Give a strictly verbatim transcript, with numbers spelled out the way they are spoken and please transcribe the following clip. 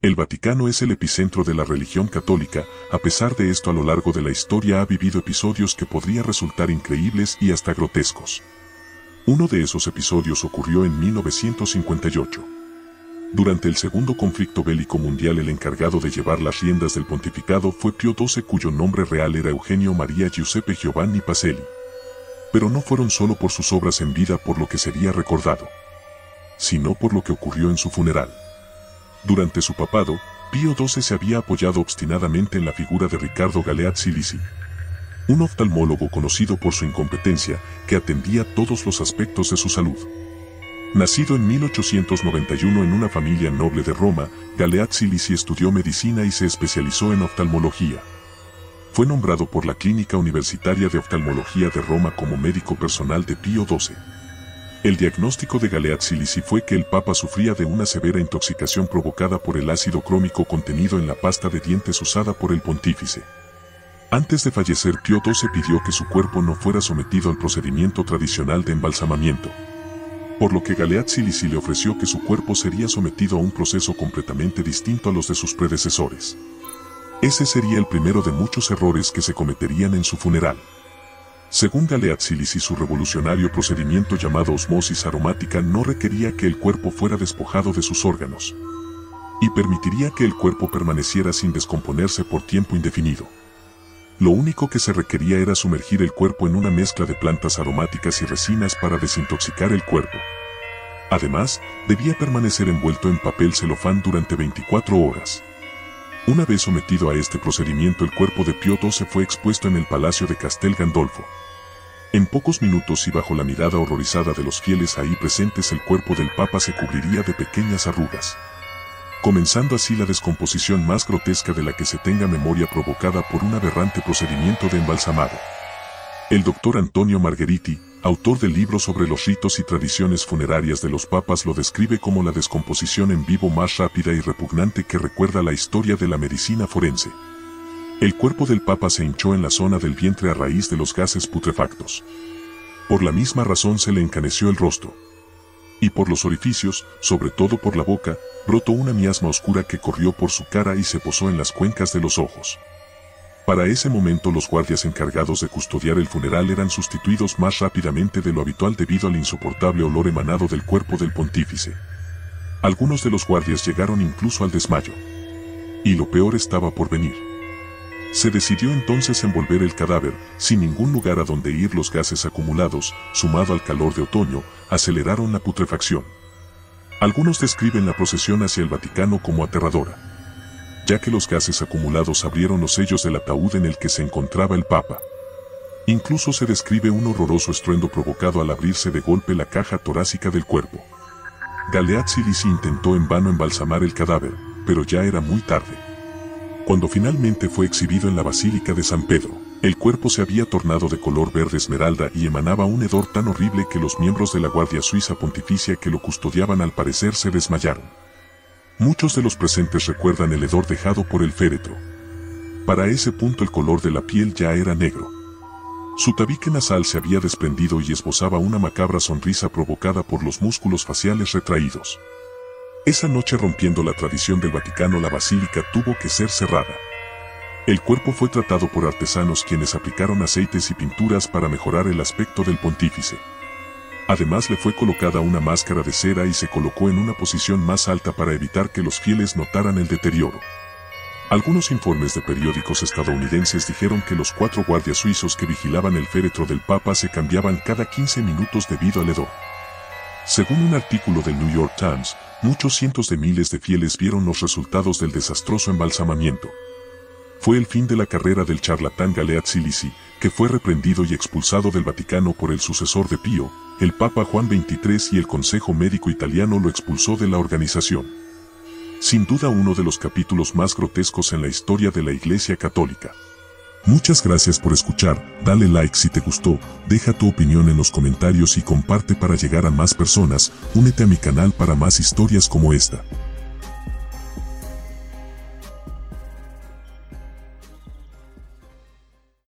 El Vaticano es el epicentro de la religión católica. A pesar de esto, a lo largo de la historia ha vivido episodios que podrían resultar increíbles y hasta grotescos. Uno de esos episodios ocurrió en mil novecientos cincuenta y ocho. Durante el segundo conflicto bélico mundial, el encargado de llevar las riendas del pontificado fue Pío doce, cuyo nombre real era Eugenio María Giuseppe Giovanni Pacelli. Pero no fueron solo por sus obras en vida por lo que sería recordado, sino por lo que ocurrió en su funeral. Durante su papado, Pío doce se había apoyado obstinadamente en la figura de Riccardo Galeazzi Lisi, un oftalmólogo conocido por su incompetencia, que atendía todos los aspectos de su salud. Nacido en mil ochocientos noventa y uno en una familia noble de Roma, Galeazzi Lisi estudió medicina y se especializó en oftalmología. Fue nombrado por la Clínica Universitaria de Oftalmología de Roma como médico personal de Pío doce. El diagnóstico de Galeazzi Lisi fue que el Papa sufría de una severa intoxicación provocada por el ácido crómico contenido en la pasta de dientes usada por el pontífice. Antes de fallecer, Pío doce pidió que su cuerpo no fuera sometido al procedimiento tradicional de embalsamamiento, por lo que Galeazzi Lisi le ofreció que su cuerpo sería sometido a un proceso completamente distinto a los de sus predecesores. Ese sería el primero de muchos errores que se cometerían en su funeral. Según Galeazzi Lisi, su revolucionario procedimiento llamado osmosis aromática no requería que el cuerpo fuera despojado de sus órganos, y permitiría que el cuerpo permaneciera sin descomponerse por tiempo indefinido. Lo único que se requería era sumergir el cuerpo en una mezcla de plantas aromáticas y resinas para desintoxicar el cuerpo. Además, debía permanecer envuelto en papel celofán durante veinticuatro horas. Una vez sometido a este procedimiento, el cuerpo de Pío doce fue expuesto en el Palacio de Castel Gandolfo. En pocos minutos y bajo la mirada horrorizada de los fieles ahí presentes, el cuerpo del Papa se cubriría de pequeñas arrugas, comenzando así la descomposición más grotesca de la que se tenga memoria, provocada por un aberrante procedimiento de embalsamado. El doctor Antonio Margheriti, autor del libro sobre los ritos y tradiciones funerarias de los papas, lo describe como la descomposición en vivo más rápida y repugnante que recuerda la historia de la medicina forense. El cuerpo del Papa se hinchó en la zona del vientre a raíz de los gases putrefactos. Por la misma razón se le encaneció el rostro. Y por los orificios, sobre todo por la boca, brotó una miasma oscura que corrió por su cara y se posó en las cuencas de los ojos. Para ese momento, los guardias encargados de custodiar el funeral eran sustituidos más rápidamente de lo habitual debido al insoportable olor emanado del cuerpo del pontífice. Algunos de los guardias llegaron incluso al desmayo. Y lo peor estaba por venir. Se decidió entonces envolver el cadáver, sin ningún lugar a donde ir. Los gases acumulados, sumado al calor de otoño, aceleraron la putrefacción. Algunos describen la procesión hacia el Vaticano como aterradora, ya que los gases acumulados abrieron los sellos del ataúd en el que se encontraba el Papa. Incluso se describe un horroroso estruendo provocado al abrirse de golpe la caja torácica del cuerpo. Galeazzi Lisi intentó en vano embalsamar el cadáver, pero ya era muy tarde. Cuando finalmente fue exhibido en la Basílica de San Pedro, el cuerpo se había tornado de color verde esmeralda y emanaba un hedor tan horrible que los miembros de la Guardia Suiza Pontificia que lo custodiaban al parecer se desmayaron. Muchos de los presentes recuerdan el hedor dejado por el féretro. Para ese punto el color de la piel ya era negro. Su tabique nasal se había desprendido y esbozaba una macabra sonrisa provocada por los músculos faciales retraídos. Esa noche, rompiendo la tradición del Vaticano, la basílica tuvo que ser cerrada. El cuerpo fue tratado por artesanos quienes aplicaron aceites y pinturas para mejorar el aspecto del pontífice. Además, le fue colocada una máscara de cera y se colocó en una posición más alta para evitar que los fieles notaran el deterioro. Algunos informes de periódicos estadounidenses dijeron que los cuatro guardias suizos que vigilaban el féretro del Papa se cambiaban cada quince minutos debido al hedor. Según un artículo del New York Times, muchos cientos de miles de fieles vieron los resultados del desastroso embalsamamiento. Fue el fin de la carrera del charlatán Galeazzi Lisi, que fue reprendido y expulsado del Vaticano por el sucesor de Pío, el Papa Juan veintitrés, y el Consejo Médico Italiano lo expulsó de la organización. Sin duda, uno de los capítulos más grotescos en la historia de la Iglesia Católica. Muchas gracias por escuchar, dale like si te gustó, deja tu opinión en los comentarios y comparte para llegar a más personas. Únete a mi canal para más historias como esta.